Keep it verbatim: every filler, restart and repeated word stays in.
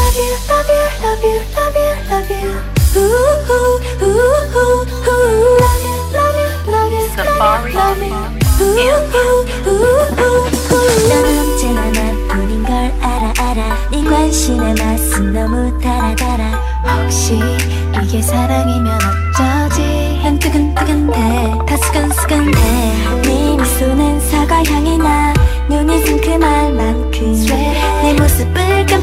love you, love you, love you, love you, love you. Ooh, ooh, ooh, ooh, ooh. Love you, love you, love you, Safari. love you, love you. Ooh, ooh, ooh, ooh, ooh. 넌 언제나 나뿐인 걸 알아 알아. 네 관심의 맛은 너무 달아 달아. 혹시 이게 사랑이면 어쩌지? 난 뜨근뜨근해 다 수근수근해. 네 미소는 사과 향이 나. 눈이 상큼할 만큼 내 모습을